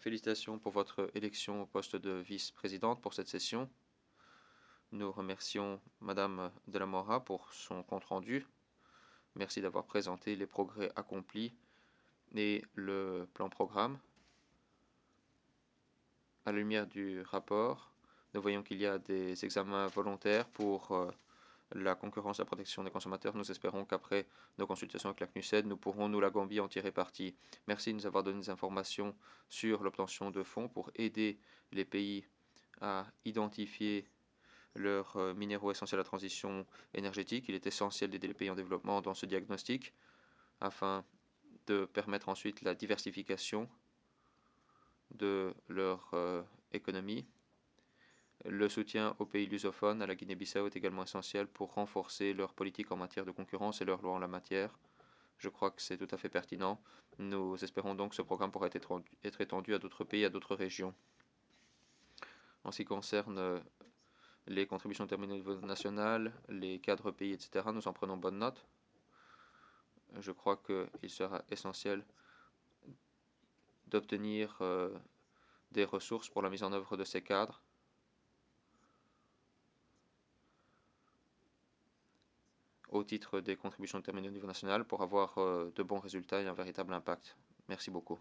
Félicitations pour votre élection au poste de vice-présidente pour cette session. Nous remercions Madame de la Mora pour son compte-rendu. Merci d'avoir présenté les progrès accomplis et le plan programme. À la lumière du rapport, nous voyons qu'il y a des examens volontaires pour la concurrence et la protection des consommateurs. Nous espérons qu'après nos consultations avec la CNUSED, nous pourrons, nous, la Gambie, en tirer parti. Merci de nous avoir donné des informations sur l'obtention de fonds pour aider les pays à identifier leurs minéraux essentiels à la transition énergétique. Il est essentiel d'aider les pays en développement dans ce diagnostic afin de permettre ensuite la diversification de leur économie. Le soutien aux pays lusophones, à la Guinée-Bissau, est également essentiel pour renforcer leur politique en matière de concurrence et leurs lois en la matière. Je crois que c'est tout à fait pertinent. Nous espérons donc que ce programme pourra être étendu à d'autres pays, à d'autres régions. En ce qui concerne les contributions terminées au niveau national, les cadres pays, etc., nous en prenons bonne note. Je crois qu'il sera essentiel d'obtenir des ressources pour la mise en œuvre de ces cadres. Au titre des contributions terminées au niveau national pour avoir de bons résultats et un véritable impact. Merci beaucoup.